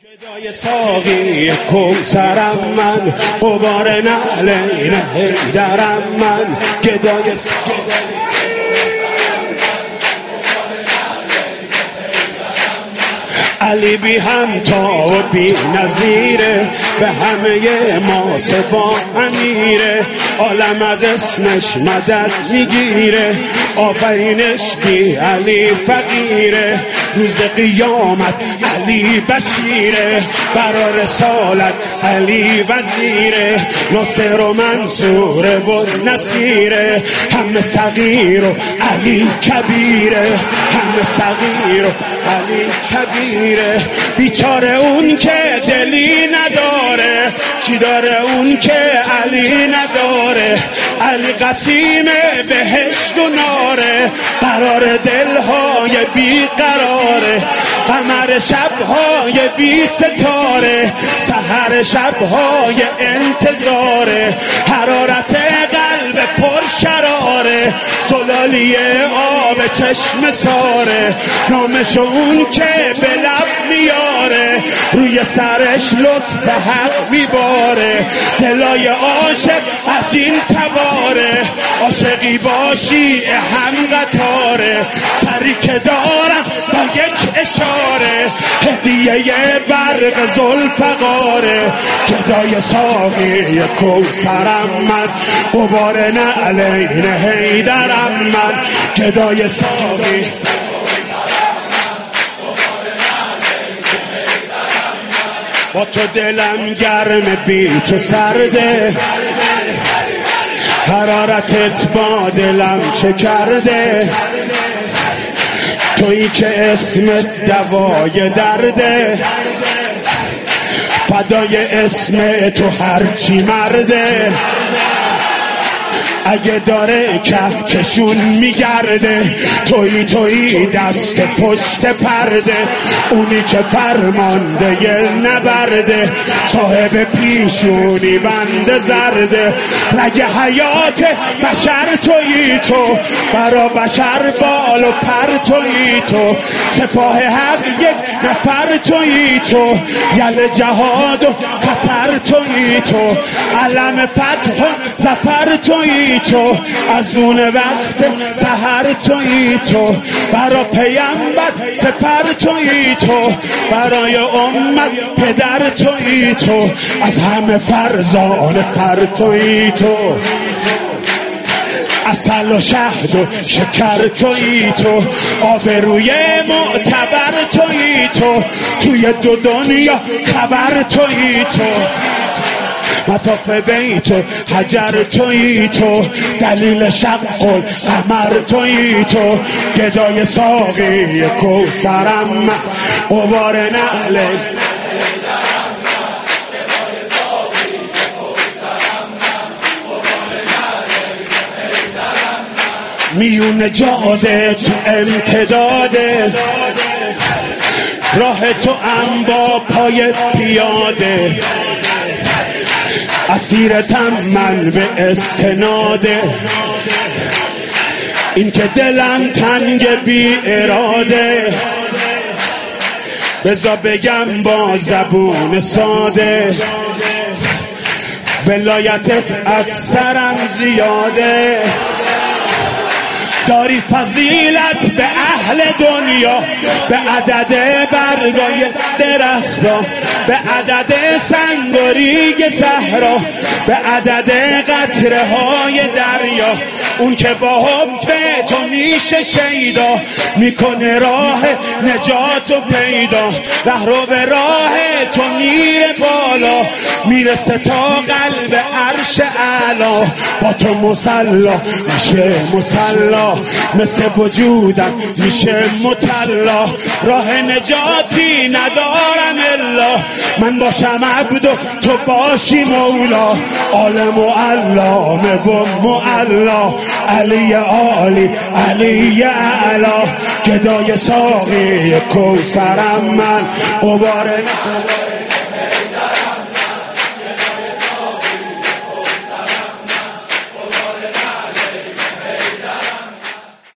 گدای ساقی کوثرم من، غبار نعلین حیدرم من. گدای علی بی همتا و بی نظیره، به همه ما سبا امیره. عالم از اسمش مدد میگیره، آفرینش بی علی فقیره. روز قیامت علی بشیره، برا رسالت علی وزیره. ناصر و منصور و نصیره، همه صغیر و علی کبیره. همه صغیر و علی کبیره. بیچاره اون که دلی نداره، چی داره اون که علی نداره؟ علی قسیم بهشت و ناره، قرار دلهای بی قراره. قمر شبهای بی ستاره، سحر شبهای انتظاره. حرارت قلب پر شراره، زلالی آب چشم ساره. نامش اون که به لب میاره، روی سرش لطف حق میباره. دلای عاشق از این تباره، عاشقی باشی هم قطاره. سری که دارم با یک اشاره، هدیه برق ذوالفقاره. گدای ساقی کوثرم من، غبار نعلین حیدرم من. گدای ساقی با تو دلم گرم بی تو سرده، حرارتت با دلم چه کرده؟ تویی که اسمت دوای درده، فدای اسم تو هرچی مرده. اگه داره کهکشون میگرده، تویی دست پشت پرده. اونی که فرمانده نبرده، صاحب پیشونی بند زرده. رگ حیات بشر تویی تو، برا بشر بال و پر تویی تو. سپاه حق یک نفر تویی تو، یل جهاد و خطر تویی تو. علم فتح و ظفر تویی تو، از اون وقت سحر تویی تو. برا پیامبر سپر تویی تو، برای امت پدر تویی تو. از همه فرزان پر تویی تو، عسل و شهد و شکر تویی تو. آبروی معتبر تویی تو، توی دو دنیا خبر تویی تو. مطاف بیت و حجر تویی تو، دلیل شق القمر تویی تو. گدای ساقی کوثرم من، غبار نعل میون جاده تو امتداده. راه تو ام با پای پیاده، اسیرتم من به استناده. این که دلم تنگ بی اراده، بذار بگم با زبون ساده. ولایتت از سرم زیاده، داری فضیلت به اهل دنیا. به عدد برگای درختا، به عدد سنگ و ریگ صحرا، به عدد قطره های دریا. اون که با حب تو میشه شیدا، میکنه راه نجات و پیدا. رهرو به راه تو میره بالا، میرسه تا قلب عرش اعلا. با تو مسلا میشه مسلا، مثل وجودم میشه مطلا. راه نجاتی ندارم الا، من باشم عبد و تو باشی مولا. عالم و علامه و معلا، علی عالی علی اعلا. گدای ساقی کوثرم من، غبار